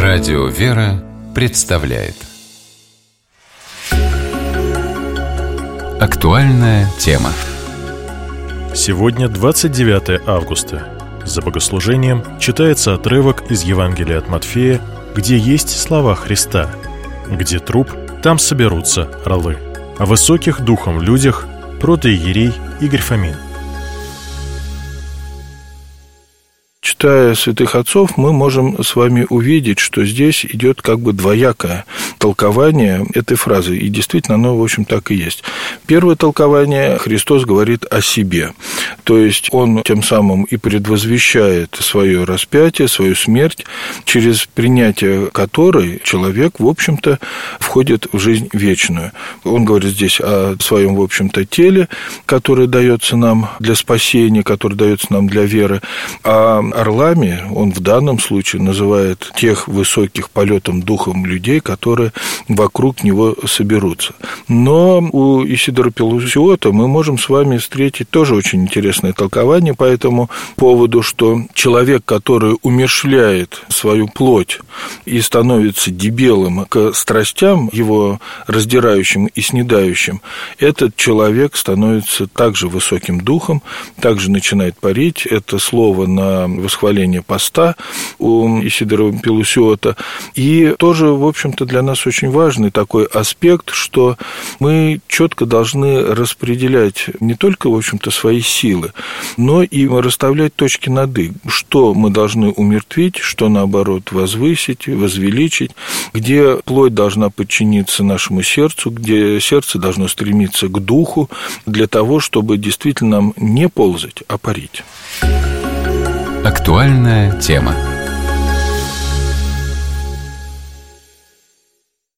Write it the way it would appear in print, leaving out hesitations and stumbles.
Радио «Вера» представляет актуальная тема. Сегодня 29 августа. За богослужением читается отрывок из Евангелия от Матфея, где есть слова Христа: «Где труп, там соберутся орлы». О высоких духом людях протоиерей Игорь Фомин. Читая святых отцов, мы можем с вами увидеть, что здесь идет как бы двоякое толкование этой фразы. И действительно, оно, в общем, так и есть. Первое толкование: Христос говорит о себе. То есть Он тем самым и предвозвещает свое распятие, свою смерть, через принятие которой человек, в общем-то, входит в жизнь вечную. Он говорит здесь о своем, в общем-то, теле, которое дается нам для спасения, которое дается нам для веры, а орлами он в данном случае называет тех высоких полетом духом людей, которые вокруг него соберутся. Но у Исидора Пелусиота мы можем с вами встретить тоже очень интересное толкование по этому поводу, что человек, который умерщвляет свою плоть и становится дебелым к страстям, его раздирающим и снедающим, этот человек становится также высоким духом, также начинает парить. Это слово на восхваление поста у Исидора Пелусиота. И тоже, в общем-то, для нас очень важный такой аспект, что мы четко должны распределять не только, в общем-то, свои силы, но и расставлять точки над «и», что мы должны умертвить, что, наоборот, возвысить, возвеличить, где плоть должна подчиниться нашему сердцу, где сердце должно стремиться к духу, для того, чтобы действительно нам не ползать, а парить. Актуальная тема.